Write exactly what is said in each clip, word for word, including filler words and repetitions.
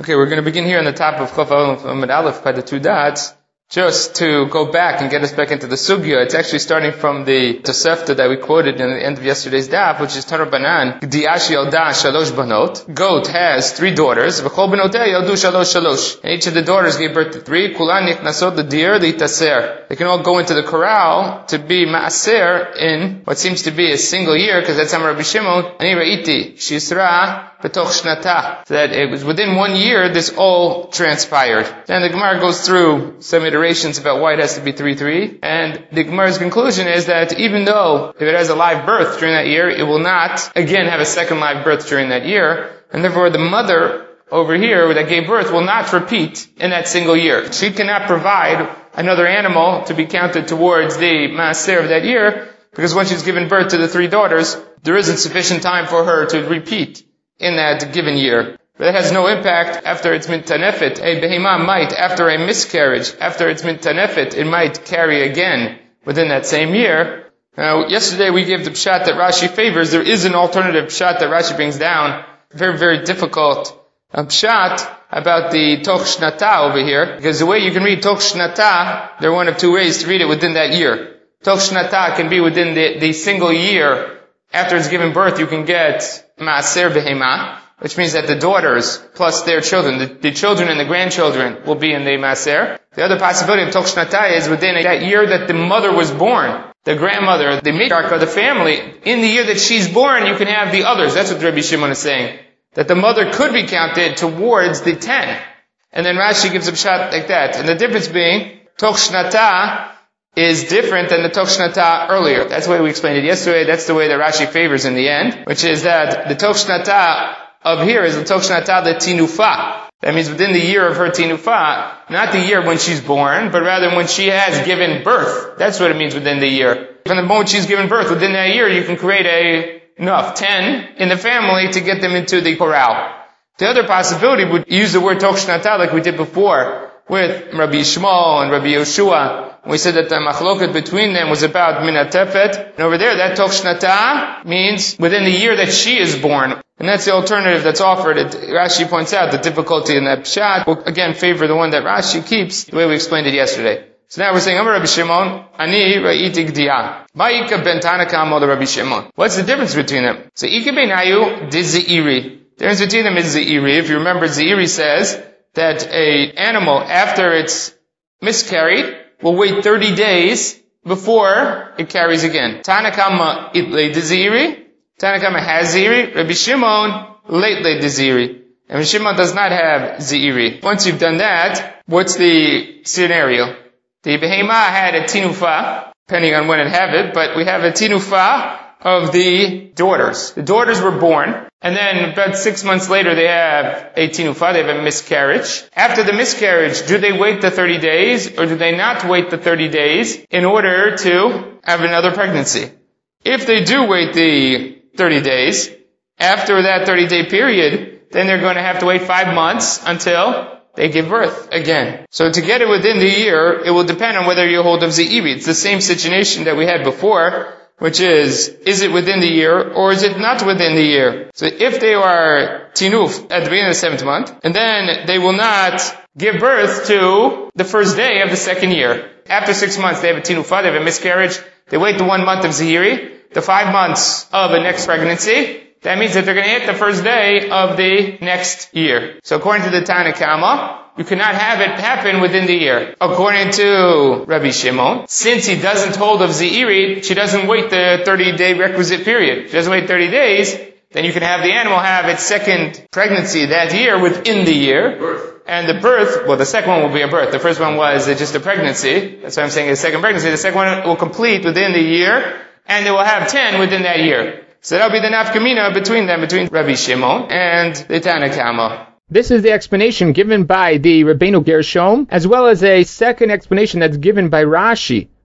Okay, we're going to begin here on the top of Chof Amud Aleph by the two dots. Just to go back and get us back into the sugya, it's actually starting from the Tosefta that we quoted in the end of yesterday's daf, which is Tanar Banan, Gdiashi Yalda Shalosh Banot. Goat has three daughters, V'chol Benotei Yaldu Shalosh Shalosh. And each of the daughters gave birth to three, Kulan Niknasot L'dir L'itaser. They can all go into the corral to be Ma'aser in what seems to be a single year, because that's Amar Rabbi Shimon, Ani Ra'iti, Shisra, B'toch Shnata. So that it was within one year, this all transpired. Then the Gemara goes through some iterations about why it has to be three three, and the Gemara's conclusion is that even though if it has a live birth during that year, it will not again have a second live birth during that year, and therefore the mother over here that gave birth will not repeat in that single year. She cannot provide another animal to be counted towards the maaser of that year, because when she's given birth to the three daughters, there isn't sufficient time for her to repeat in that given year. But it has no impact after it's mintanefet. A behemah might, after a miscarriage, after it's mintanefet, it might carry again within that same year. Now, yesterday we gave the pshat that Rashi favors. There is an alternative pshat that Rashi brings down. Very, very difficult um, pshat about the toch shnata over here. Because the way you can read toch shnata, there are one of two ways to read it within that year. Toch shnata can be within the, the single year. After it's given birth, you can get maaser behemah, which means that the daughters plus their children, the, the children and the grandchildren will be in the maaser. The other possibility of toch shnata is within that year that the mother was born, the grandmother, the matriarch of the family. In the year that she's born, you can have the others. That's what Rabbi Shimon is saying. That the mother could be counted towards the ten. And then Rashi gives a shot like that. And the difference being, toch shnata is different than the toch shnata earlier. That's the way we explained it yesterday. That's the way that Rashi favors in the end, which is that the toch shnata of here is the toch shnata the tinufa. That means within the year of her tinufa, not the year when she's born, but rather when she has given birth. That's what it means within the year. From the moment she's given birth, within that year, you can create a enough ten in the family to get them into the corral. The other possibility would use the word toch shnata like we did before with Rabbi Shmuel and Rabbi Yoshua. We said that the machloket between them was about minatefet. And over there, that toch shnata means within the year that she is born. And that's the alternative that's offered. It, Rashi points out the difficulty in that pshat. We'll again favor the one that Rashi keeps, the way we explained it yesterday. So now we're saying, Amar Rabbi Shimon, Ani ra'iti gdiya. Ma'ika ben Tanakam or Rabbi Shimon. What's the difference between them? So, Ika beinayu did ze'iri. The difference between them is ze'iri. If you remember, ze'iri says that a animal, after it's miscarried, will wait thirty days before it carries again. Tanakama itle deziri. Tanakama has ziri. Rabbi Shimon lately deziri. And Rabbi Shimon does not have ziri. Once you've done that, what's the scenario? The behemah had a tinufa, depending on when it have it, but we have a tinufa of the daughters. The daughters were born, and then about six months later they have a tinufa, they have a miscarriage. After the miscarriage, do they wait the thirty days, or do they not wait the thirty days in order to have another pregnancy? If they do wait the thirty days, after that thirty day period, then they're going to have to wait five months until they give birth again. So to get it within the year, it will depend on whether you hold of ze'iri. It's the same situation that we had before, which is, is it within the year, or is it not within the year? So if they are tinuf at the beginning of the seventh month, and then they will not give birth to the first day of the second year. After six months, they have a tinufa, they have a miscarriage, they wait the one month of ze'iri, the five months of the next pregnancy. That means that they're going to hit the first day of the next year. So according to the Tanakama, you cannot have it happen within the year. According to Rabbi Shimon, since he doesn't hold of ze'iri, she doesn't wait the thirty day requisite period. She doesn't wait thirty days, then you can have the animal have its second pregnancy that year within the year. Birth. And the birth, well, the second one will be a birth. The first one was just a pregnancy. That's why I'm saying a second pregnancy. The second one will complete within the year, and they will have ten within that year. So that'll be the nafkamina between them, between Rabbi Shimon and the Tanakama. This is the explanation given by the Rabbeinu Gershom, as well as a second explanation that's given by Rashi.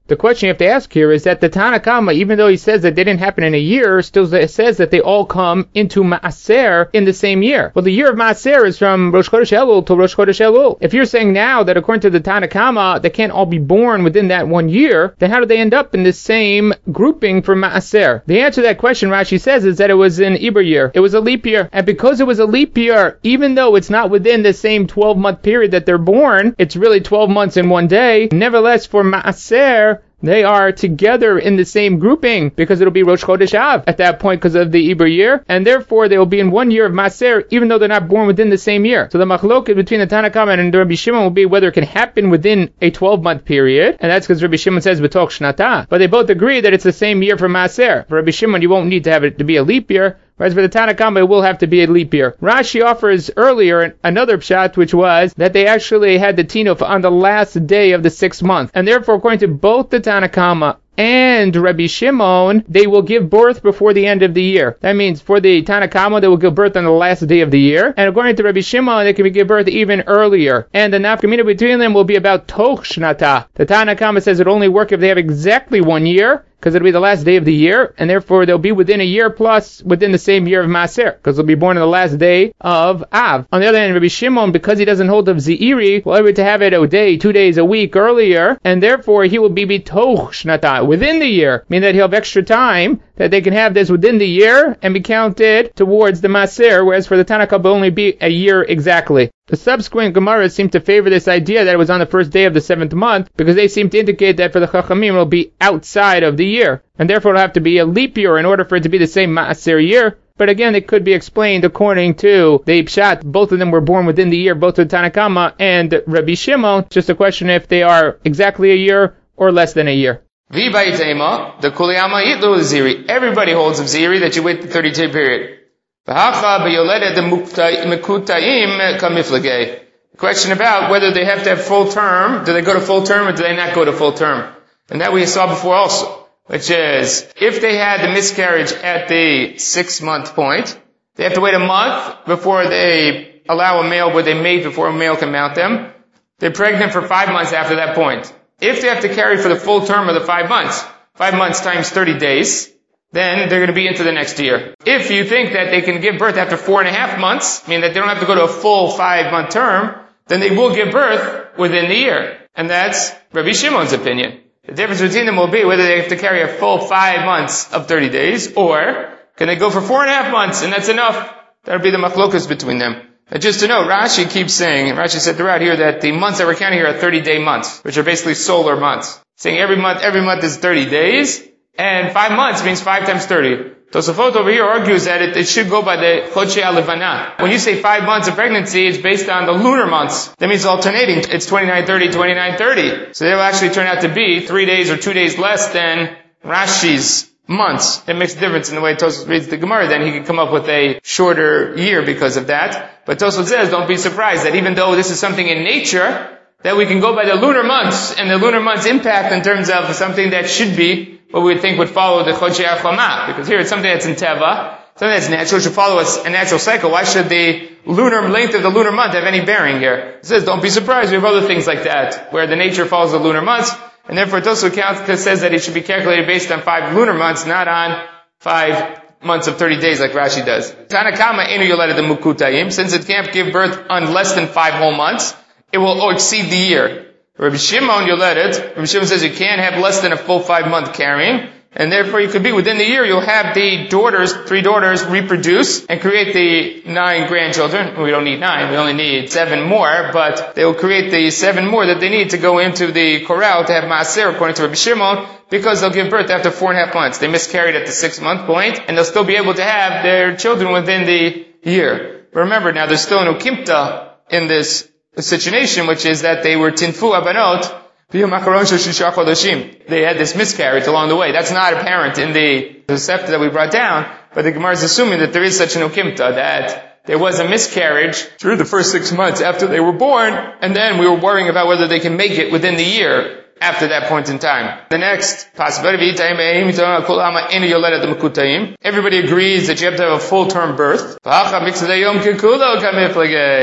The question you have to ask here is that the Tanna Kama, even though he says that they didn't happen in a year, still says that they all come into Maaser in the same year. Well, the year of Maaser is from Rosh Chodesh Elul to Rosh Chodesh Elul. If you're saying now that according to the Tanna Kama, they can't all be born within that one year, then how do they end up in the same grouping for Maaser? The answer to that question, Rashi says, is that it was an Iber year. It was a leap year. And because it was a leap year, even though it's not within the same twelve-month period that they're born, it's really twelve months in one day. Nevertheless, for Maaser, they are together in the same grouping because it'll be Rosh Chodesh Av at that point because of the Iber year, and therefore they will be in one year of Maaser even though they're not born within the same year. So the machloket between the Tanna Kama and the Rabbi Shimon will be whether it can happen within a twelve-month period, and that's because Rabbi Shimon says B'toch Shnata. But they both agree that it's the same year for Maaser. For Rabbi Shimon, you won't need to have it to be a leap year. Whereas for the Tanna Kama, it will have to be a leap year. Rashi offers earlier another pshat, which was that they actually had the tinuf on the last day of the sixth month. And therefore, according to both the Tanna Kama and Rabbi Shimon, they will give birth before the end of the year. That means for the Tanna Kama, they will give birth on the last day of the year. And according to Rabbi Shimon, they can give birth even earlier. And the nafkamina between them will be about Toch Shnata. The Tanna Kama says it only work if they have exactly one year, because it'll be the last day of the year, and therefore they'll be within a year plus within the same year of Maaser, because they'll be born on the last day of Av. On the other hand, Rabbi Shimon, because he doesn't hold of Ze'iri, will able to have it a day, two days, a week earlier, and therefore he will be bitoch shnata, within the year, meaning that he'll have extra time, that they can have this within the year and be counted towards the Maaser, whereas for the Tanna Kama will only be a year exactly. The subsequent Gemaras seem to favor this idea that it was on the first day of the seventh month, because they seem to indicate that for the Chachamim it will be outside of the year, and therefore it will have to be a leap year in order for it to be the same Maaser year. But again, it could be explained according to the Pshat. Both of them were born within the year, both the Tanna Kama and Rabbi Shimon. Just a question if they are exactly a year or less than a year. Everybody holds of Ziri that you wait the thirty-day period. Question about whether they have to have full term. Do they go to full term or do they not go to full term? And that we saw before also, which is if they had the miscarriage at the six month point, they have to wait a month before they allow a male where they mate before a male can mount them. They're pregnant for five months after that point. If they have to carry for the full term of the five months, five months times thirty days, then they're going to be into the next year. If you think that they can give birth after four and a half months, meaning that they don't have to go to a full five month term, then they will give birth within the year. And that's Rabbi Shimon's opinion. The difference between them will be whether they have to carry a full five months of thirty days, or can they go for four and a half months and that's enough? That'll be the machlokas between them. And just to note, Rashi keeps saying, and Rashi said throughout here that the months that we're counting here are thirty day months, which are basically solar months. Saying every month, every month is thirty days, and five months means five times thirty. Tosafot over here argues that it, it should go by the Chodshei HaLevana. When you say five months of pregnancy, it's based on the lunar months. That means alternating. It's twenty-nine thirty, twenty-nine thirty. So they will actually turn out to be three days or two days less than Rashi's months. It makes a difference in the way Tosafot reads the Gemara. Then he can come up with a shorter year because of that. But Tosafot says, don't be surprised that even though this is something in nature, that we can go by the lunar months, and the lunar months impact in terms of something that should be what we would think would follow the Chodshei HaChama. Because here it's something that's in Teva, something that's natural, should follow a natural cycle. Why should the lunar length of the lunar month have any bearing here? It says, don't be surprised, we have other things like that, where the nature follows the lunar months, and therefore it also counts, because it says that it should be calculated based on five lunar months, not on five months of thirty days like Rashi does. Tanna Kama enu yoleda de mukutayim, since it can't give birth on less than five whole months, it will exceed the year. Rabbi Shimon yoledet, Rabbi Shimon says you can't have less than a full five month carrying, and therefore you could be within the year, you'll have the daughters, three daughters reproduce and create the nine grandchildren. We don't need nine, we only need seven more, but they will create the seven more that they need to go into the corral to have maaser according to Rabbi Shimon, because they'll give birth after four and a half months. They miscarried at the six month point, and they'll still be able to have their children within the year. But remember now, there's still an ukimta in this situation, which is that they were tinfu abanot, they had this miscarriage along the way. That's not apparent in the Tosefta that we brought down, but the Gemara is assuming that there is such an ukimta, that there was a miscarriage through the first six months after they were born, and then we were worrying about whether they can make it within the year after that point in time. The next possibility, everybody agrees that you have to have a full-term birth.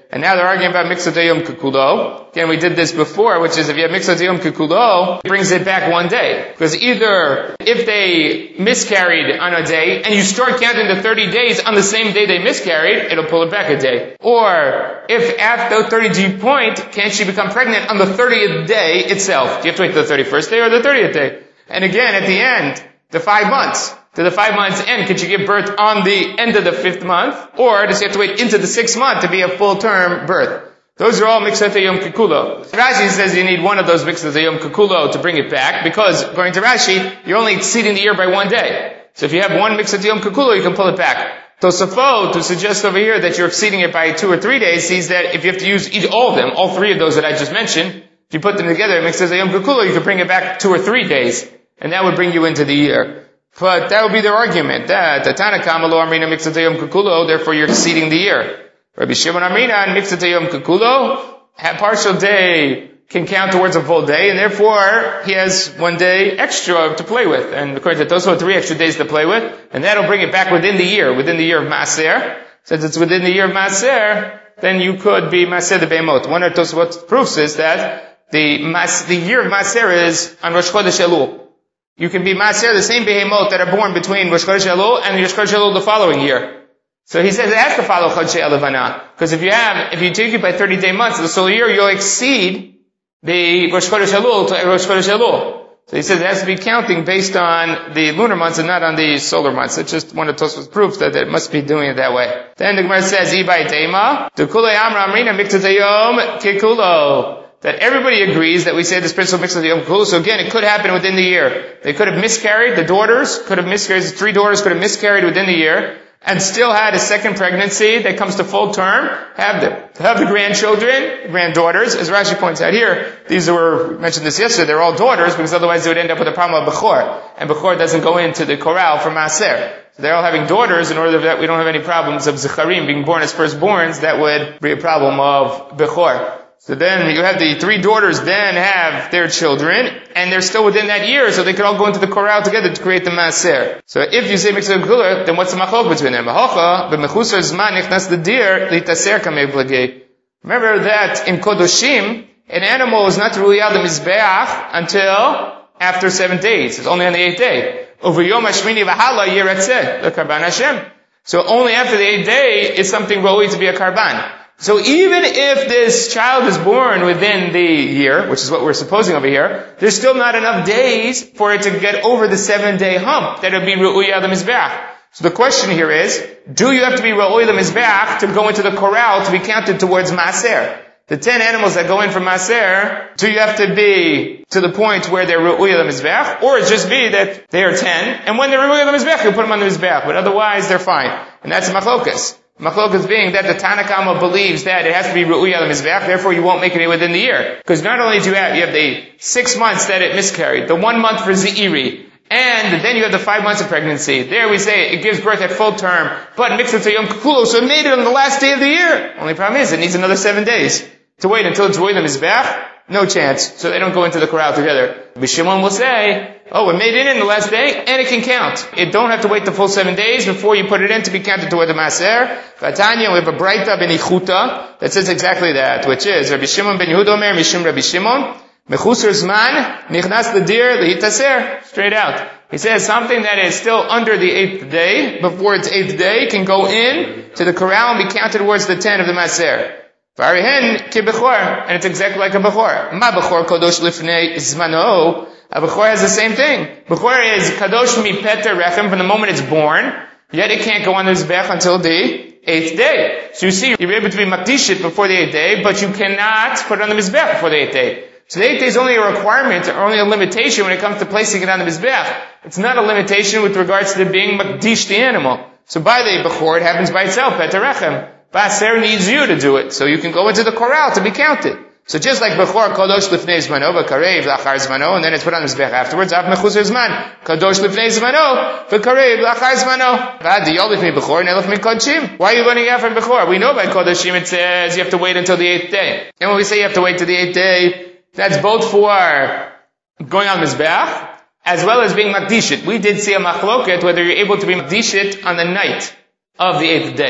And now they're arguing about Miksat Yom Kekulo. Again, we did this before, which is if you have Miksat Yom Kekulo, it brings it back one day. Because either if they miscarried on a day, and you start counting the thirty days on the same day they miscarried, it'll pull it back a day. Or, if after the thirty-day point, can she become pregnant on the thirtieth day itself? Do you have to wait till the thirty-first day or the thirtieth day? And again, at the end, the five months. To the five months end, could you give birth on the end of the fifth month? Or does she have to wait into the sixth month to be a full-term birth? Those are all Miksat Yom Kekulo. Rashi says you need one of those Miksat Yom Kekulo to bring it back, because according to Rashi, you're only exceeding the year by one day. So if you have one Miksat Yom Kekulo, you can pull it back. Tosafot, to suggest over here that you're exceeding it by two or three days, sees that if you have to use each, all of them, all three of those that I just mentioned, if you put them together, Miksat Yom Kekulo, you can bring it back two or three days. And that would bring you into the year. But that would be their argument, that the Tana Kama lo Amrina Miksat Yom Kekulo, therefore you're exceeding the year. Rabbi Shimon Amrina and Miksat Yom Kekulo, a partial day can count towards a full day, and therefore he has one day extra to play with. And according to Tosfot, three extra days to play with, and that'll bring it back within the year, within the year of Maaser. Since it's within the year of Maaser, then you could be Maaser de Beimot. One of Tosfot's proofs is that the mas, the year of Maaser is on Rosh Chodesh Elul. You can be Maaser, the same Behemot that are born between Rosh Chodesh Elul and Rosh Chodesh Elul the following year. So he says it has to follow Chodshei Elevana. Because if you have, if you take it by thirty-day months, the whole year, you'll exceed the Rosh Chodesh Elul to Rosh Chodesh Elul. So he says it has to be counting based on the lunar months and not on the solar months. It's just one of Tosfot's proofs that it must be doing it that way. Then the Gemara says, Ibai Deima, Dukulei Amra Amrina Miksat Yom Kekulo. That everybody agrees that we say this principle mixed with the Yom Kekulo. So again, it could happen within the year. They could have miscarried, the daughters could have miscarried, the three daughters could have miscarried within the year, and still had a second pregnancy that comes to full term, have the, have the grandchildren, granddaughters, as Rashi points out here. These were, we mentioned this yesterday, they're all daughters, because otherwise they would end up with a problem of Bechor. And Bechor doesn't go into the corral for Maaser. So they're all having daughters, in order that we don't have any problems of Zecharim being born as firstborns, that would be a problem of Bechor. So then you have the three daughters then have their children, and they're still within that year, so they can all go into the corral together to create the maaser. So if you say Miksat Kekulo, then what's the machlok between them? B'mechusar zman nichnas the deer litaser kamei v'lagei. Remember that in Kodoshim, an animal is not ruyad the mizbeach until after seven days. It's only on the eighth day. Over Yom Hashmini v'hala yiratzeh l'karban Hashem. So only after the eighth day is something roi to be a karban. So even if this child is born within the year, which is what we're supposing over here, there's still not enough days for it to get over the seven-day hump that it would be Ru'uyah the Mizbeach. So the question here is, do you have to be Ru'uyah the Mizbeach to go into the corral to be counted towards Maaser? The ten animals that go in for Maaser, do you have to be to the point where they're Ru'uyah the Mizbeach? Or it just be that they are ten, and when they're Ru'uyah the Mizbeach, you put them on the Mizbeach, but otherwise they're fine. And that's Machlokas. Machlokas being that the Tana Kama believes that it has to be Ru'uyah al-Mizbeach, therefore you won't make it within the year. Because not only do you have, you have the six months that it miscarried, the one month for Ze'iri, and then you have the five months of pregnancy. There we say it gives birth at full term, but Miksat Yom Kekulo, so it made it on the last day of the year. Only problem is, it needs another seven days to wait until it's Ru'uyah al-Mizbeach. No chance. So they don't go into the corral together. Bishimon will say, oh, it made it in the last day, and it can count. It don't have to wait the full seven days before you put it in to be counted toward the Maaser. Vatanya, we have a Braita ben Ichuta that says exactly that, which is, Rabbi Shimon ben Yehuda Omer, Mishum Rabbi Shimon, Mechusar Zman, Nichnas L'dir, L'hitaser. Straight out. He says something that is still under the eighth day, before its eighth day, can go in to the corral and be counted towards the ten of the Maaser. Varihen ki bechor, and it's exactly like a bechor. Ma bechor kadosh lifnei zmano. A bechor has the same thing. Bechor is kadosh mi peter rechem from the moment it's born, yet it can't go on the mizbech until the eighth day. So you see, you're able to be makdishit before the eighth day, but you cannot put it on the mizbech before the eighth day. So the eighth day is only a requirement, or only a limitation when it comes to placing it on the mizbech. It's not a limitation with regards to being makdish the animal. So by the bechor, it happens by itself, peter rechem. Maaser needs you to do it, so you can go into the corral to be counted. So just like Bechor, Kadosh Lifnei Zmano, V'karev L'achar Zmano, and then it's put on the Mizbech afterwards, Av Mechusar Zman, Kadosh Lifnei Zmano, V'karev L'achar Zmano. V'ad Yolif Mi Bechor, Nelif Mi Kodshim. Why are you running out from Bechor? We know by Kodashim it says you have to wait until the eighth day. And when we say you have to wait till the eighth day, that's both for going on Mizbech, as well as being Makdishit. We did see a Machloket, whether you're able to be Makdishit on the night of the eighth day.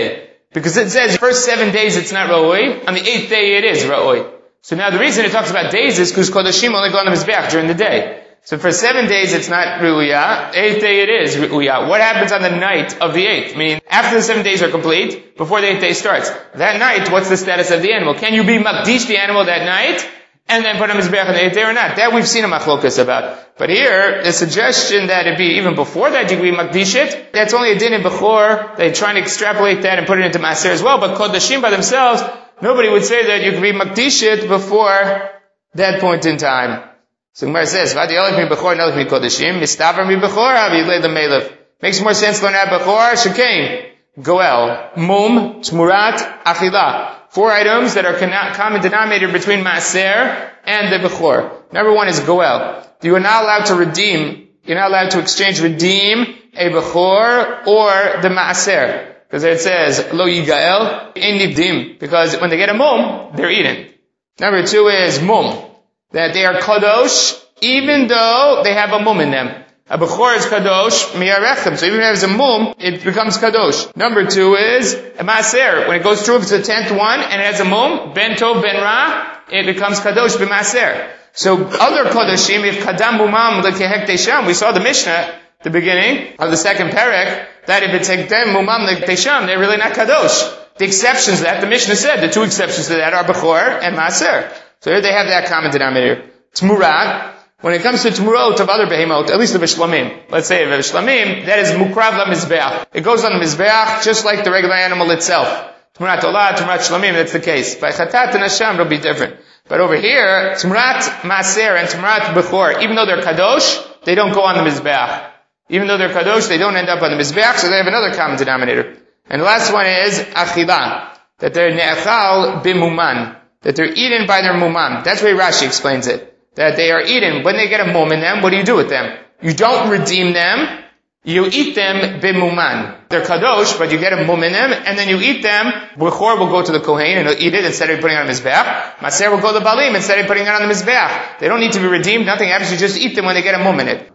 Because it says first seven days it's not Ra'oi, on the eighth day it is Ra'oi. So now the reason it talks about days is because Kodashim only go on the Mizbeach during the day. So for seven days it's not Ru'uyah, eighth day it is Ru'uyah. What happens on the night of the eighth? Meaning after the seven days are complete, before the eighth day starts. That night, what's the status of the animal? Can you be Makdish the animal that night? And then put on Mizbeach on the eighth day or not? That we've seen a machlokas about. But here, the suggestion that it be even before that you can be Makdish it, that's only a din in Bechor. They're trying to extrapolate that and put it into Maaser as well. But Kodashim by themselves, nobody would say that you can be Makdish it before that point in time. So Gemara says, Vadi Elif mi Bechor, Elif mi Kodashim, Mistavar mi Bechor, Havi Yilei the Melech. Makes more sense to learn out Bechor, Shekain, Goel, Mum, Tmurat, Achila. Four items that are common denominator between Maaser and the Bechor. Number one is Goel. You are not allowed to redeem, you're not allowed to exchange, redeem a Bechor or the Maaser. Because it says, Lo Yigael, in Nivdim. Because when they get a Mum, they're eaten. Number two is Mum. That they are Kadosh, even though they have a Mum in them. A Bechor is Kadosh, Miyarechem. So even if it has a Mum, it becomes Kadosh. Number two is a Maaser. When it goes through, if it's the tenth one, and it has a Mum, Ben Tov, Ben Ra, it becomes Kadosh, B'Maaser. So other Kodashim, if Kadam Mumam, Lekehek Tesham, we saw the Mishnah, the beginning of the second parak, that if it's Hekdem Mumam Lekehek they're really not Kadosh. The exceptions to that, the Mishnah said, the two exceptions to that are Bechor and Maaser. So here they have that common denominator. Tmurah, when it comes to Tmurot of other behemot, at least the Bishlamim, let's say the Bishlamim, that is Mukrav la Mizbeach. It goes on the Mizbeach just like the regular animal itself. Tmurat Olah, Tmurat Shlamim, that's the case. By Chatat and Hashem, it'll be different. But over here, Tmurat Maaser and Tmurat Bechor, even though they're Kadosh, they don't go on the Mizbeach. Even though they're Kadosh, they don't end up on the Mizbeach, so they have another common denominator. And the last one is Achilah, that they're Ne'achal Bimuman, that they're eaten by their Mumam. That's the way Rashi explains it. That they are eaten. When they get a Mum in them, what do you do with them? You don't redeem them, you eat them Bimuman. They're Kadosh, but you get a Mum in them, and then you eat them. Bechor will go to the Kohen and he'll eat it instead of putting it on the Mizbeach. Maaser will go to the Balim instead of putting it on the Mizbeach. They don't need to be redeemed, nothing happens, you just eat them when they get a Mum in it.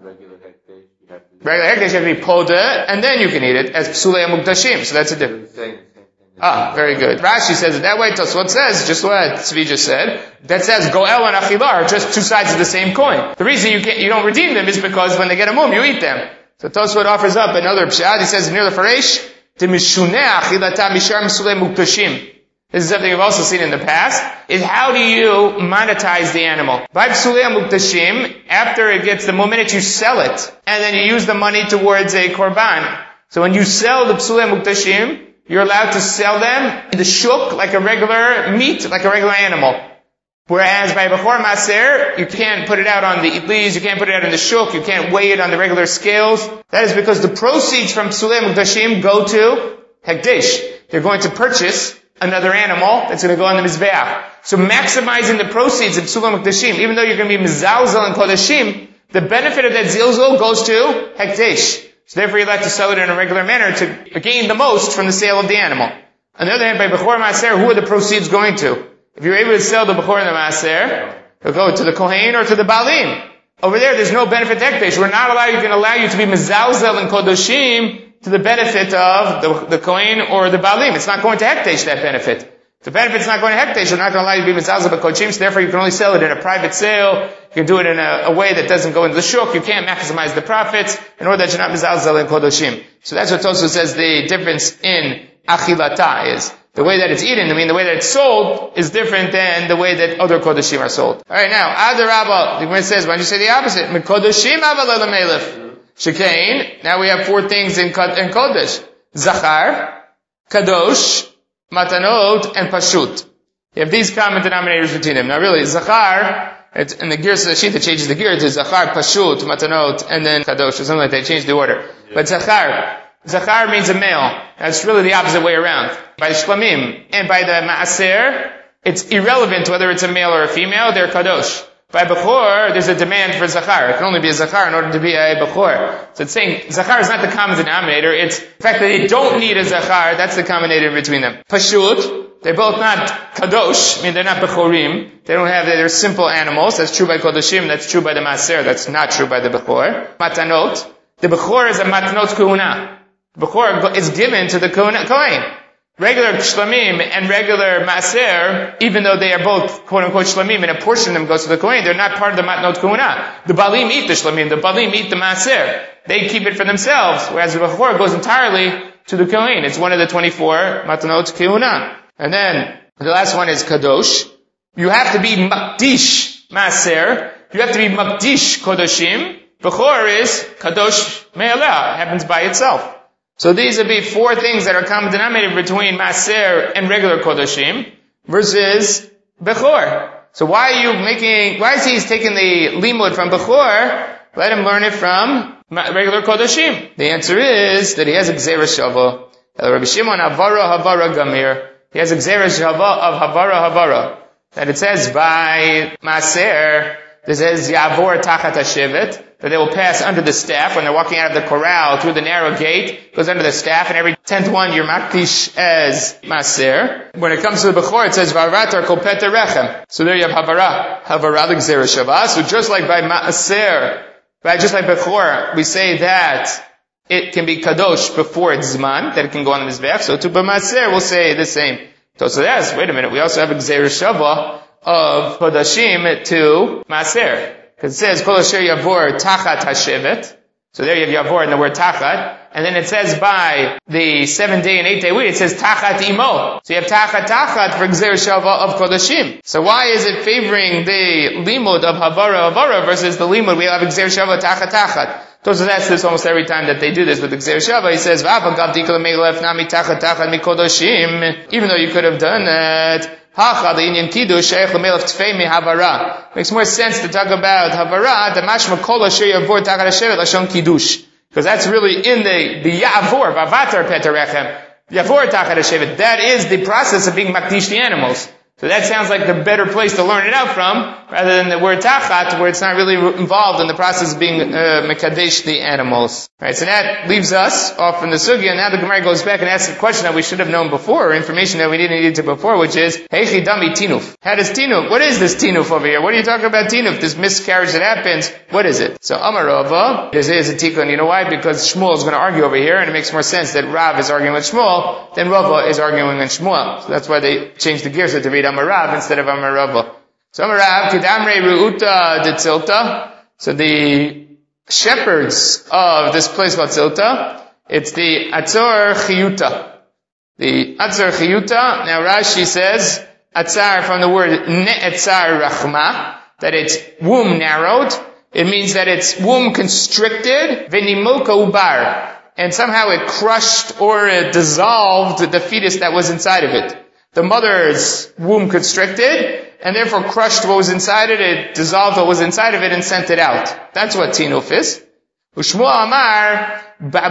Regular Hekdesh, you have to be Poda, and then you can eat it as Psulei Mukdashim, so that's a difference. Ah, very good. Rashi says it that way. Tosfot says, just what Tzvi just said, that says Goel and Achilah are just two sides of the same coin. The reason you can't, you don't redeem them is because when they get a Mum, you eat them. So Tosfot offers up another pshat. He says near the Faresh, Timishuneh Achilata Mishar Psulei Mukdashim. This is something we've also seen in the past, is how do you monetize the animal? By Psulei Mukdashim, after it gets the moment you sell it, and then you use the money towards a korban. So when you sell the Psulei Mukdashim, you're allowed to sell them in the shuk like a regular meat, like a regular animal. Whereas by Bechor Maaser, you can't put it out on the itlis, you can't put it out in the shuk, you can't weigh it on the regular scales. That is because the proceeds from Psulei Mukdashim go to Hekdesh. They're going to purchase another animal that's going to go on the Mizbeach. So maximizing the proceeds of Psulei Mukdashim, even though you're going to be Mizalzel and Kodashim, the benefit of that Zilzul goes to Hekdesh. So therefore you're allowed to sell it in a regular manner to gain the most from the sale of the animal. On the other hand, by Bechor Maaser, who are the proceeds going to? If you're able to sell the Bechor and the Maaser, it'll go to the Kohen or to the Balim. Over there, there's no benefit to Hekdesh. We're not allowed, you can allow you to be Mizalzel and Kodoshim to the benefit of the, the Kohen or the Balim. It's not going to Hekdesh, that benefit. If the benefit's not going to Hekdesh, we're not going to allow you to be Mizalzel and Kodoshim, so therefore you can only sell it in a private sale. You can do it in a, a way that doesn't go into the shuk. You can't maximize the profits in order that you're not Mizalzel and Kodoshim. So that's what Tosfos says the difference in Achilata is. The way that it's eaten, I mean the way that it's sold, is different than the way that other Kodoshim are sold. Alright, now, Adar Rabba, the Gemara says, why don't you say the opposite? Mekodoshim aval melech. Shekain, now we have four things in, in Kodesh. Zachar, Kadosh, Matanot, and Pashut. You have these common denominators between them. Now really, Zachar, it's, in the gear sheet that changes the gear to Zachar, Pashut, Matanot, and then Kadosh, or something like that, change the order. But Zachar, Zachar means a male. That's really the opposite way around. By the Shlamim and by the Maaser, it's irrelevant whether it's a male or a female, they're Kadosh. By Bechor, there's a demand for Zachar. It can only be a Zachar in order to be a Bechor. So it's saying Zachar is not the common denominator, it's the fact that they don't need a Zachar, that's the common denominator between them. Pashut, they're both not Kadosh, I mean they're not Bechorim. They don't have, they're simple animals. That's true by Kodoshim, that's true by the Maaser, that's not true by the Bechor. Matanot, the Bechor is a Matanot Kuhuna. Bechor is given to the Kohen. regular shlamim and regular maaser, even though they are both quote-unquote shlamim and a portion of them goes to the kohen, they're not part of the matnot kehuna. The balim eat the shlamim, the balim eat the maaser. They keep it for themselves, whereas the bechor goes entirely to the kohen. It's one of the twenty-four matnot kehuna. And then the last one is kadosh. You have to be makdish maaser. You have to be makdish kodoshim. Bechor is kadosh me'aleh. It happens by itself. So these would be four things that are common denominator between maaser and regular kodoshim versus bechor. So why are you making, why is he taking the limud from bechor? Let him learn it from regular kodoshim. The answer is that he has a gzeira shava. Rabbi Shimon havara havara gamir. He has a gzeira shava of havara havara. That it says by maaser, it says yavor tachat hashevet, that they will pass under the staff when they're walking out of the corral through the narrow gate, goes under the staff, and every tenth one you're makdish as maaser. When it comes to the bechor, it says varatar kolpet rechem. So there you have havara, havara the gzeira shava. So just like by maaser, right, just like bechor, we say that it can be kadosh before it's zman, that it can go on the mizbeach. So to by maaser, we'll say the same. So so that's, wait a minute, we also have a gzeira shava of kodashim to maaser. Because it says, Kol asher yavor tachat hashevet. So there you have yavor in the word tachat. And then it says by the seven day and eight day week, it says tachat imo. So you have tachat tachat for gzeira shava of kodashim. So why is it favoring the limud of havara havara versus the limud we have gzeira shava tachat tachat? So that's this almost every time that they do this with the gzeira shava. He says, nami tachat tachat mikodashim. Even though you could have done that, makes more sense to talk about havara, the mashma kol asher yavor tachat hashevet lashon kiddush, because that's really in the the yavor vavatar petarechem yavor tachat hashevet. That is the process of being makdish the animals. So that sounds like the better place to learn it out from, rather than the word tachat, where it's not really involved in the process of being uh, mekadesh the animals. Right, so that leaves us off in the sugya, and now the Gemara goes back and asks a question that we should have known before, or information that we didn't need to before, which is, Heichi dami tinuf. How does tinuf? What is this tinuf over here? What are you talking about tinuf? This miscarriage that happens, what is it? So Amar Rava, there's a tikkun, you know why? Because Shmuel is going to argue over here, and it makes more sense that Rav is arguing with Shmuel than Rava is arguing with Shmuel. So that's why they changed the gears to read Amar Rav instead of Amar Rava. So Amar Rav, Kedamre Ru'uta de Tzilta. So the shepherds of this place called Tzilta, it's the Atzor Chiyuta. The Atzor Chiyuta, now Rashi says, Atzar from the word Ne'etzar Rachma, that its womb narrowed. It means that its womb constricted, Venimoka Ubar, and somehow it crushed or it dissolved the fetus that was inside of it. The mother's womb constricted, and therefore crushed what was inside it, it dissolved what was inside of it and sent it out. That's what tinuf is. Ushmuel Amar,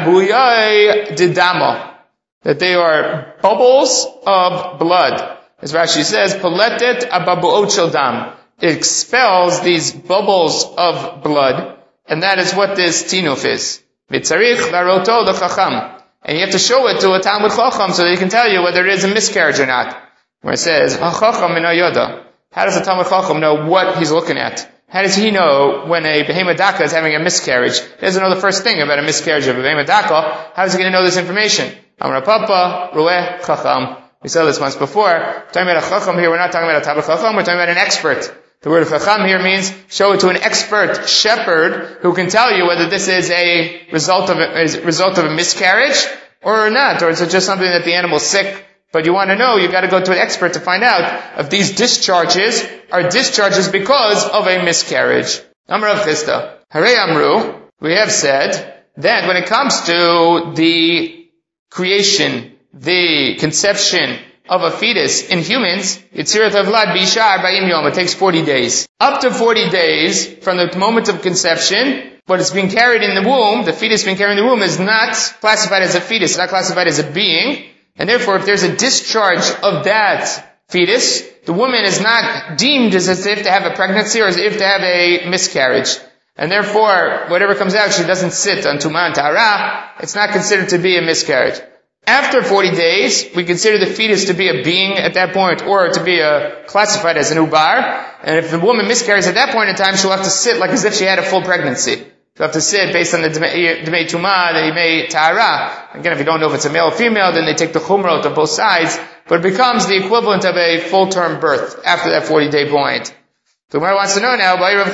Babuyai Didamo. That they are bubbles of blood. As Rashi says, Paletet Ababuot Shel Dam. It expels these bubbles of blood, and that is what this tinuf is. Vitzarich Laroto L'Chacham. And you have to show it to a Talmud Chacham so that he can tell you whether it is a miscarriage or not. Where it says, HaChacham min hayoda. How does a Talmud Chacham know what he's looking at? How does he know when a Behemah Daka is having a miscarriage? He doesn't know the first thing about a miscarriage of a Behemah Daka. How is he going to know this information? Amar Papa, Rueh Chacham. We saw this once before. We're talking about a Chacham here, we're not talking about a Talmud Chacham, we're talking about an expert. The word chacham here means show it to an expert shepherd who can tell you whether this is a result of a, is a result of a miscarriage or not, or is it just something that the animal's sick. But you want to know, you've got to go to an expert to find out if these discharges are discharges because of a miscarriage. Amar Rav Chisda, Harei Amru, we have said that when it comes to the creation, the conception of a fetus in humans, Yetzirat Havlad Bishar Ba'im Yom, it takes forty days. Up to forty days from the moment of conception, what is being carried in the womb, the fetus being carried in the womb, is not classified as a fetus, it's not classified as a being, and therefore if there's a discharge of that fetus, the woman is not deemed as if to have a pregnancy or as if to have a miscarriage. And therefore, whatever comes out, she doesn't sit on Tumah and Tahara, it's not considered to be a miscarriage. After forty days, we consider the fetus to be a being at that point, or to be a, classified as an ubar. And if the woman miscarries at that point in time, she'll have to sit like as if she had a full pregnancy. So you have to sit based on the Dmei Tumah, the Dmei Tahara. Again, if you don't know if it's a male or female, then they take the Chumrot on both sides. But it becomes the equivalent of a full-term birth after that forty-day point. The Gemara wants to know now,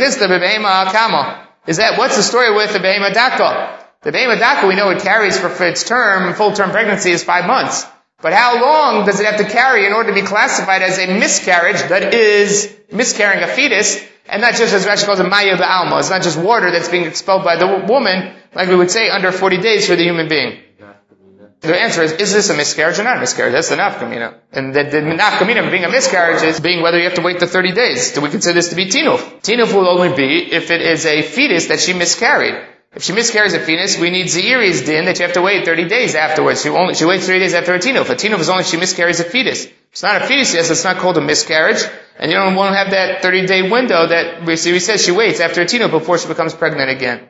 is that, what's the story with the Behema Daka? The Behema Daka, we know it carries for, for its term, full-term pregnancy is five months. But how long does it have to carry in order to be classified as a miscarriage, that is, miscarrying a fetus, and not just, as Rashi calls it, Maya Ba'alma. It's not just water that's being expelled by the woman, like we would say, under forty days for the human being. The answer is, is this a miscarriage or not a miscarriage? That's the nafkamina. And the, the nafkamina of being a miscarriage is being whether you have to wait the thirty days. Do we consider this to be tinuf? Tinuf will only be if it is a fetus that she miscarried. If she miscarries a fetus, we need Zeiri's din that you have to wait thirty days afterwards. She only, she waits thirty days after a tinuf. A tinuf is only if she miscarries a fetus. If it's not a fetus, yes, it's not called a miscarriage. And you don't want to have that thirty day window that Zeiri says she waits after a tinuf before she becomes pregnant again.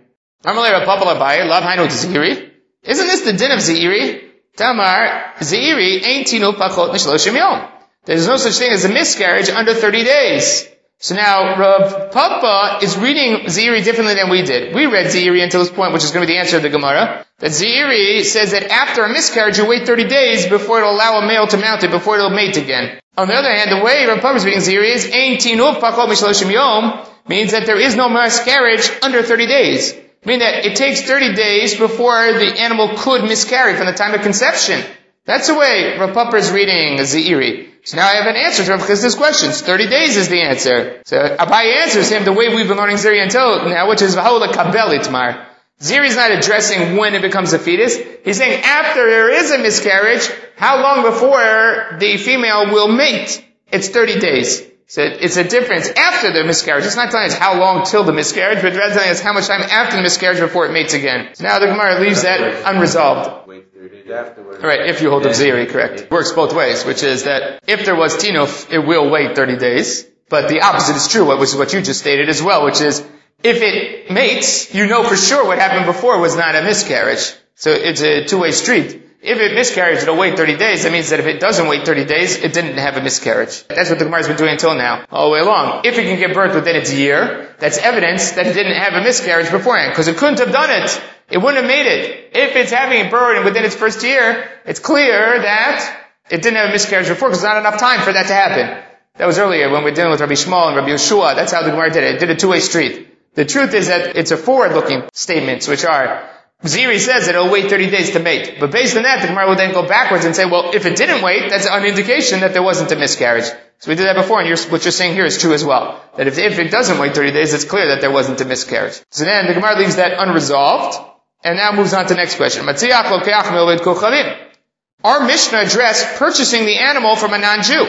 Isn't this the din of Zeiri? Tamar, Zeiri ain't tinuf pachot mishloshim yom. There's no such thing as a miscarriage under thirty days. So now, Rav Papa is reading Zeiri differently than we did. We read Zeiri until this point, which is going to be the answer of the Gemara. That Zeiri says that after a miscarriage, you wait thirty days before it'll allow a male to mount it, before it'll mate again. On the other hand, the way Rav Papa is reading Zeiri is, Ein tinuf pachot mishloshim yom, means that there is no miscarriage under thirty days. Meaning that it takes thirty days before the animal could miscarry from the time of conception. That's the way Rav Papa is reading Zeiri. So now I have an answer to Rav Chisda's questions. thirty days is the answer. So Abaye answers him the way we've been learning Zeiri until now, which is V'haula kabel itmar. Zeiri is not addressing when it becomes a fetus. He's saying after there is a miscarriage, how long before the female will mate? It's thirty days. So it's a difference after the miscarriage. It's not telling us how long till the miscarriage, but rather telling us how much time after the miscarriage before it mates again. So now the Gemara leaves that unresolved. Right, if you hold up Zeiri, correct. It works both ways, which is that if there was tinuf, it will wait thirty days. But the opposite is true, which is what you just stated as well, which is if it mates, you know for sure what happened before was not a miscarriage. So it's a two-way street. If it miscarries, it'll wait thirty days. That means that if it doesn't wait thirty days, it didn't have a miscarriage. That's what the Gemara has been doing until now, all the way along. If it can give birth within its year, that's evidence that it didn't have a miscarriage beforehand, because it couldn't have done it. It wouldn't have made it. If it's having a birth within its first year, it's clear that it didn't have a miscarriage before, because there's not enough time for that to happen. That was earlier when we were dealing with Rabbi Shmuel and Rabbi Yeshua. That's how the Gemara did it. It did a two-way street. The truth is that it's a forward-looking statements, which are, Zeiri says that it'll wait thirty days to mate. But based on that, the Gemara will then go backwards and say, well, if it didn't wait, that's an indication that there wasn't a miscarriage. So we did that before, and you're, what you're saying here is true as well. That if, if it doesn't wait thirty days, it's clear that there wasn't a miscarriage. So then the Gemara leaves that unresolved, and now moves on to the next question. Our Mishnah addressed purchasing the animal from a non-Jew.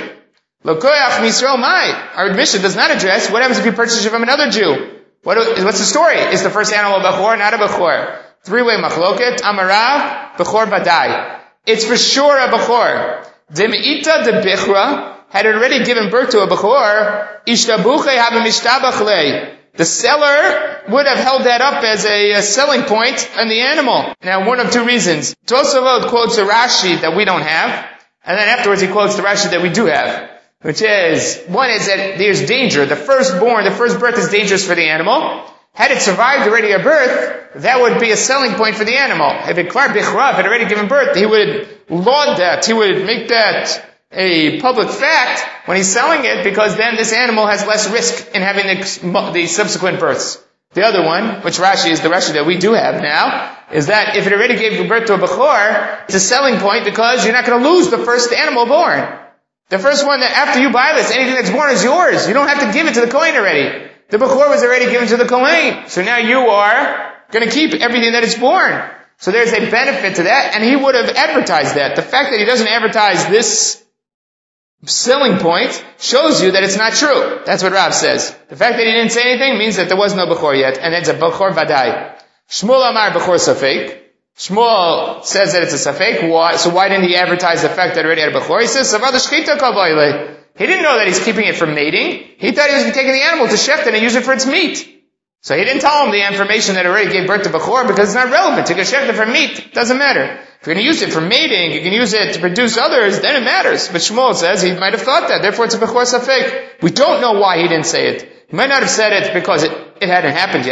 Our Mishnah does not address what happens if you purchase it from another Jew. What, what's the story? Is the first animal a bechor, not a bechor? Three-way machloket, amara, bechor badai. It's for sure a bechor. Dem'ita de bichra had already given birth to a bechor. Ishtabuche have a mishtabach lei. The seller would have held that up as a, a selling point on the animal. Now, one of two reasons. Tosafot quotes a Rashi that we don't have, and then afterwards he quotes the Rashi that we do have. Which is, one is that there's danger. The firstborn, the first birth is dangerous for the animal. Had it survived already a birth, that would be a selling point for the animal. If it kvar bichra, if it had already given birth, he would laud that, he would make that a public fact when he's selling it, because then this animal has less risk in having the, the subsequent births. The other one, which Rashi is the Rashi that we do have now, is that if it already gave birth to a bechor, it's a selling point because you're not going to lose the first animal born. The first one that after you buy this, anything that's born is yours. You don't have to give it to the Kohen already. The bechor was already given to the Kohen. So now you are going to keep everything that is born. So there's a benefit to that, and he would have advertised that. The fact that he doesn't advertise this selling point shows you that it's not true. That's what Rav says. The fact that he didn't say anything means that there was no bechor yet, and it's a bechor vadai. Shmuel amar bechor safek. Shmuel says that it's a safek. Why? So why didn't he advertise the fact that it already had a bechor? He says, Savada shchita kavayle. He didn't know that he's keeping it for mating. He thought he was taking the animal to shechted and use it for its meat. So he didn't tell him the information that already gave birth to bechor because it's not relevant. To get shechted for meat, it doesn't matter. If you're going to use it for mating, you can use it to produce others, then it matters. But Shmuel says he might have thought that. Therefore it's a bechor safek. We don't know why he didn't say it. He might not have said it because it, it hadn't happened yet.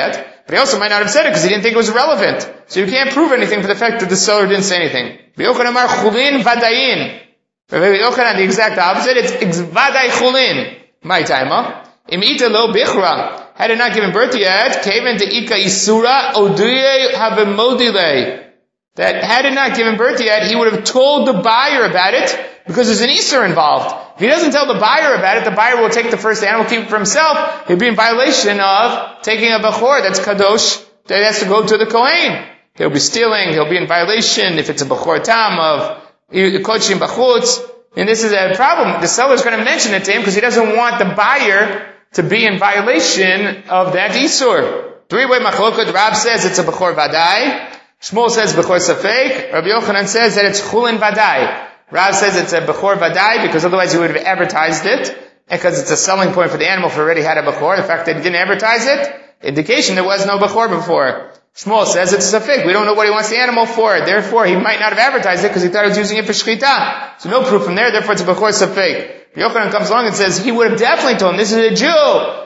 But he also might not have said it because he didn't think it was relevant. So you can't prove anything for the fact that the seller didn't say anything. Rabbi Yochanan Amar chulin vadayin. Rabbi Yochanan, the exact opposite, it's vaday chulin. My timer. Im ita lo bichra. Had it not given birth yet, kaven to ika isura oduye havemodile. That had it not given birth yet, he would have told the buyer about it because there's an isur involved. If he doesn't tell the buyer about it, the buyer will take the first animal, keep it for himself. He'll be in violation of taking a bechor that's kadosh, that has to go to the kohen. He'll be stealing, he'll be in violation if it's a bechor tam of kochim bachutz. And this is a problem. The seller's going to mention it to him because he doesn't want the buyer to be in violation of that isur. Three-way machloket. Rab says it's a bechor vadai. Shmuel says bechor safek. Rabbi Yochanan says that it's chulin vadai. Rab says it's a bechor vadai because otherwise he would have advertised it. And because it's a selling point for the animal if it already had a bechor. The fact that he didn't advertise it, indication there was no bechor before. Shmuel says it's a safek. We don't know what he wants the animal for. Therefore, he might not have advertised it because he thought he was using it for shchita. So no proof from there. Therefore, it's a bechor safek. Yochanan comes along and says he would have definitely told him, this is a Jew.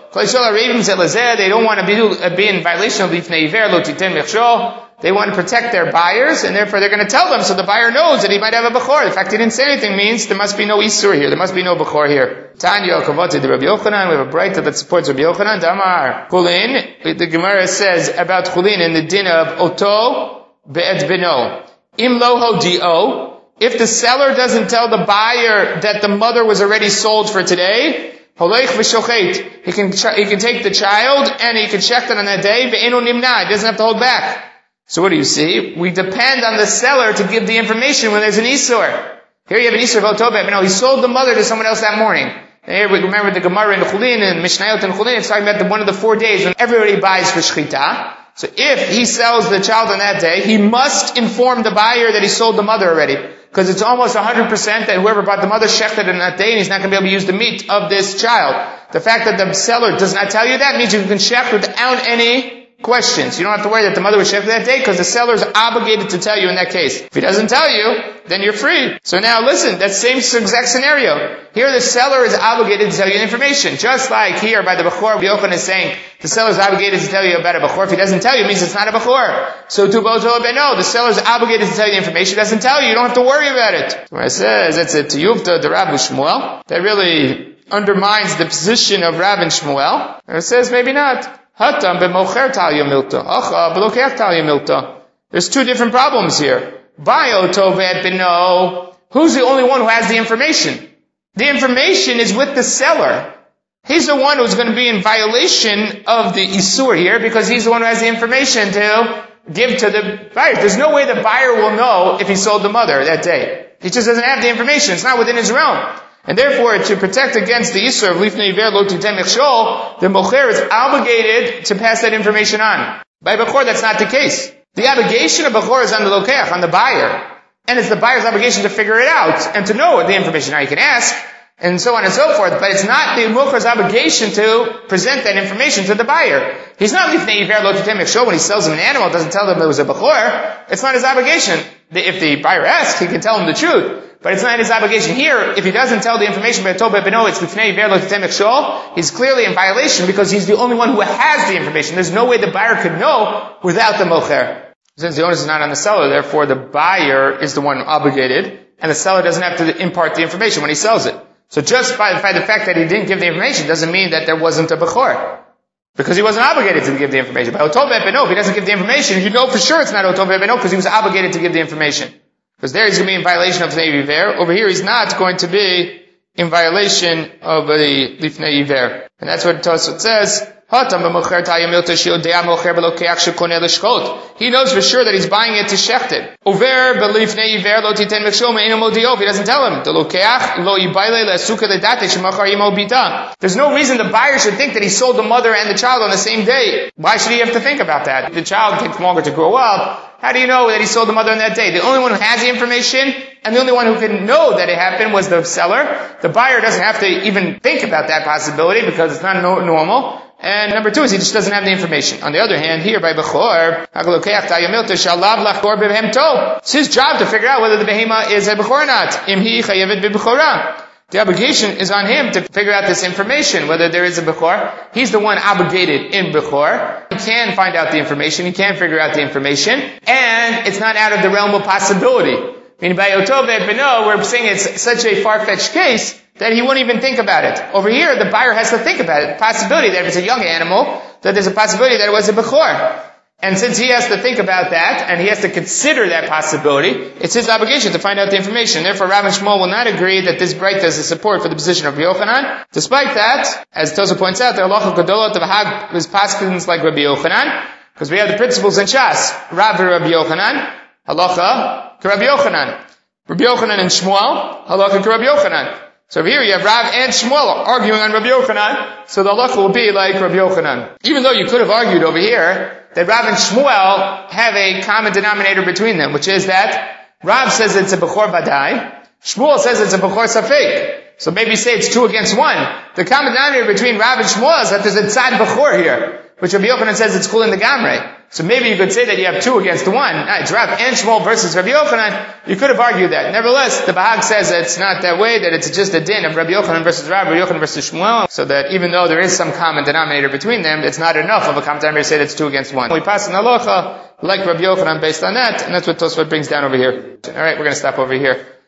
They don't want to be, be in violation of lifnei iver lo titen mechshol. They want to protect their buyers, and therefore they're going to tell them so the buyer knows that he might have a bechor. The fact he didn't say anything means there must be no isur here. There must be no bechor here. Tanya kavoti de Rabbi Yochanan. We have a brighter that supports Rabbi Yochanan. Damar chulin. The Gemara says about chulin in the din of oto be'et beno. Im lo hodio. If the seller doesn't tell the buyer that the mother was already sold for today, holech v'shochet, he can he can take the child and he can check it on that day. Ve'enu nimna, he doesn't have to hold back. So what do you see? We depend on the seller to give the information when there's an isur. Here you have an isur of otobeh, but no, he sold the mother to someone else that morning. And here we remember the Gemara in Chulin and Mishnayot and Chulin. It's talking about the, one of the four days when everybody buys for shchita. So if he sells the child on that day, he must inform the buyer that he sold the mother already. Because it's almost one hundred percent that whoever bought the mother shechted on that day and he's not going to be able to use the meat of this child. The fact that the seller does not tell you that means you can shecht without any questions. You don't have to worry that the mother was shechted that day because the seller is obligated to tell you in that case. If he doesn't tell you, then you're free. So now listen, that same exact scenario. Here the seller is obligated to tell you the information. Just like here by the Bechor, Yochanan is saying the seller is obligated to tell you about a Bechor. If he doesn't tell you, it means it's not a Bechor. So to Bozo Beno, the seller is obligated to tell you the information. He doesn't tell you, you don't have to worry about it. Where it says, that's it, to Yuvta, the Rav Shmuel. That really undermines the position of Rav and Shmuel. And it says, maybe not. Hatam b'mocher talya milta. Acha b'lokeach talya milta. There's two different problems here. Bayoto ve'et beno. Who's the only one who has the information? The information is with the seller. He's the one who's going to be in violation of the isur here because he's the one who has the information to give to the buyer. There's no way the buyer will know if he sold the mother that day. He just doesn't have the information. It's not within his realm. And therefore, to protect against the isur of lifnei iver lo titen mechshol, the mocher is obligated to pass that information on. By bechor, that's not the case. The obligation of bechor is on the lokeach, on the buyer. And it's the buyer's obligation to figure it out and to know the information. Now you can ask, and so on and so forth, but it's not the mocher's obligation to present that information to the buyer. He's not lifnei iver lo titen mechshol when he sells him an animal, doesn't tell them it was a bechor. It's not his obligation. If the buyer asks, he can tell him the truth. But it's not his obligation here. If he doesn't tell the information by Tobeh Beno, it's lifnei iver lo titen mechshol, he's clearly in violation because he's the only one who has the information. There's no way the buyer could know without the mocher. Since the onus is not on the seller, therefore the buyer is the one obligated, and the seller doesn't have to impart the information when he sells it. So just by, by the fact that he didn't give the information doesn't mean that there wasn't a bechor. Because he wasn't obligated to give the information. But Otobeh Beno, if he doesn't give the information, you know for sure it's not Otobeh Beno because he was obligated to give the information. Because there he's going to be in violation of Lifnei Iver. Over here he's not going to be in violation of the Lifnei Iver. And that's what Tosfot says. He knows for sure that he's buying it to shecht it. He doesn't tell him. There's no reason the buyer should think that he sold the mother and the child on the same day. Why should he have to think about that? The child takes longer to grow up. How do you know that he sold the mother on that day? The only one who has the information and the only one who can know that it happened was the seller. The buyer doesn't have to even think about that possibility because it's not no- normal. And number two is he just doesn't have the information. On the other hand, here by Bechor, it's his job to figure out whether the behema is a Bechor or not. The obligation is on him to figure out this information, whether there is a Bechor. He's the one obligated in Bechor. can find out the information, he can figure out the information, and it's not out of the realm of possibility. Meaning by Yotov Beno, we're saying it's such a far-fetched case that he wouldn't even think about it. Over here, the buyer has to think about it. The possibility that if it's a young animal, that there's a possibility that it was a Bechor. And since he has to think about that, and he has to consider that possibility, it's his obligation to find out the information. Therefore, Rav and Shmuel will not agree that this breita is a support for the position of Rabbi Yochanan. Despite that, as Tosa points out, the halacha gedolot of Hag is paskins like Rabbi Yochanan, because we have the principles in Shas. Rav Rabbi Yochanan, halacha Rabbi Yochanan. Rabbi Yochanan and Shmuel, halacha Rabbi Yochanan. So over here you have Rav and Shmuel arguing on Rabbi Yochanan, so the halacha will be like Rabbi Yochanan. Even though you could have argued over here that Rav and Shmuel have a common denominator between them, which is that Rav says it's a Bechor Badai, Shmuel says it's a Bechor Safek. So maybe say it's two against one. The common denominator between Rav and Shmuel is that there's a Tzad Bechor here, which Rabbi Yochanan says it's Chulin the Gamre. So maybe you could say that you have two against one. Ah, it's Rav and Shmuel versus Rabbi Yochanan. You could have argued that. Nevertheless, the Bahag says that it's not that way, that it's just a din of Rabbi Yochanan versus Rav, Rabbi Yochanan versus Shmuel, so that even though there is some common denominator between them, it's not enough of a common denominator to say that it's two against one. We pass in halacha like Rabbi Yochanan based on that, and that's what Tosfot brings down over here. Alright, we're going to stop over here.